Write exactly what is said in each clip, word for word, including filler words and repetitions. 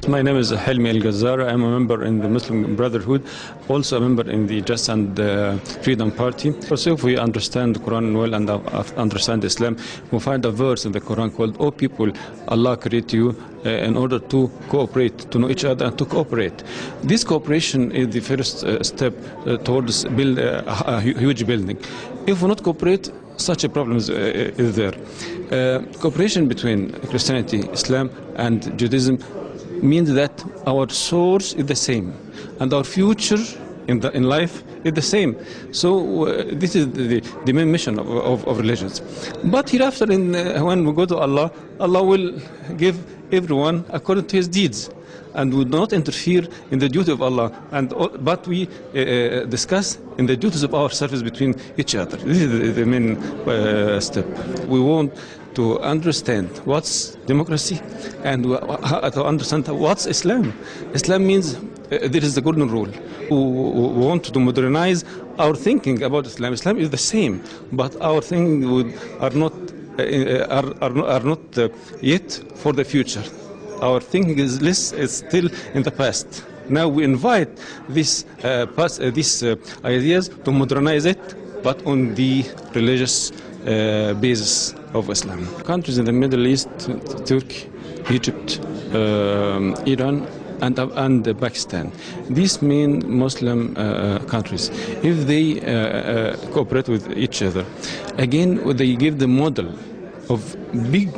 My name is Helmi El-Gazzara. I'm a member in the Muslim Brotherhood, also a member in the Just and uh, Freedom Party. So if we understand the Quran well and uh, understand Islam, we find a verse in the Quran called, "O people, Allah created you uh, in order to cooperate, to know each other and to cooperate." This cooperation is the first uh, step uh, towards build uh, a huge building. If we not cooperate, such a problem is, uh, is there. Uh, cooperation between Christianity, Islam and Judaism means that our source is the same and our future in, the, in life is the same. So uh, this is the, the main mission of, of, of religions. But hereafter, in, uh, when we go to Allah, Allah will give everyone according to his deeds and would not interfere in the duty of Allah. And but we uh, discuss in the duties of our service between each other. This is the, the main uh, step. We want to understand what's democracy and to understand what's Islam. Islam means uh, there is the golden rule. We, we want to modernize our thinking about Islam. Islam is the same, but our thinking would, are not uh, are, are, are not uh, yet for the future. Our thinking is, less, is still in the past. Now we invite these uh, past, uh, these uh, ideas to modernize it, but on the religious uh, basis of Islam. Countries in the Middle East, Turkey, Egypt, um, Iran, and, uh, and uh, Pakistan. These main Muslim uh, countries, if they uh, uh, cooperate with each other, again they give the model of big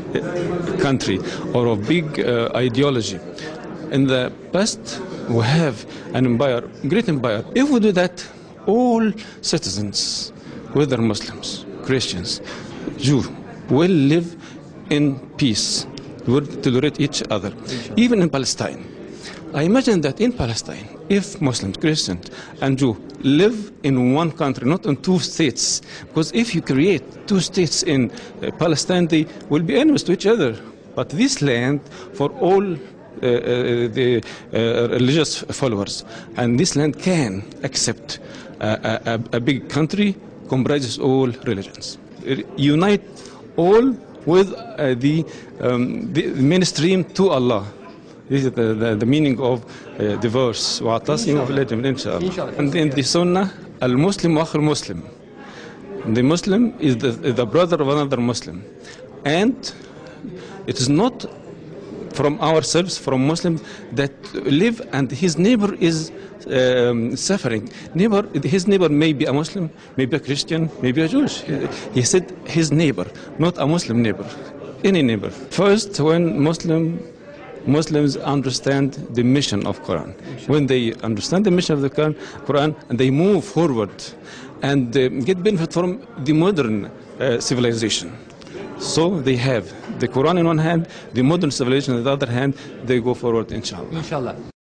country or of big uh, ideology. In the past, we have an empire, great empire. If we do that, all citizens, whether Muslims, Christians, Jews, will live in peace, will tolerate each other, even in Palestine. I imagine that in Palestine, if Muslims, Christians, and Jews live in one country, not in two states, because if you create two states in uh, Palestine, they will be enemies to each other. But this land for all uh, uh, the uh, religious followers, and this land can accept uh, a, a big country comprises all religions, unite all with uh, the, um, the mainstream to Allah. This is the, the, the meaning of uh, the verse. Inshallah. And in the Sunnah, al-Muslim wa akhul Muslim. The Muslim is the, the brother of another Muslim. And it is not from ourselves, from Muslims, that live and his neighbor is um, suffering. Neighbor, his neighbor may be a Muslim, maybe a Christian, maybe a Jewish. He, he said his neighbor, not a Muslim neighbor, any neighbor. First, when Muslim Muslims understand the mission of Quran. When they understand the mission of the Quran, and they move forward and uh, get benefit from the modern uh, civilization. So they have the Quran in one hand, the modern civilization in the other hand, they go forward, inshallah. Inshallah.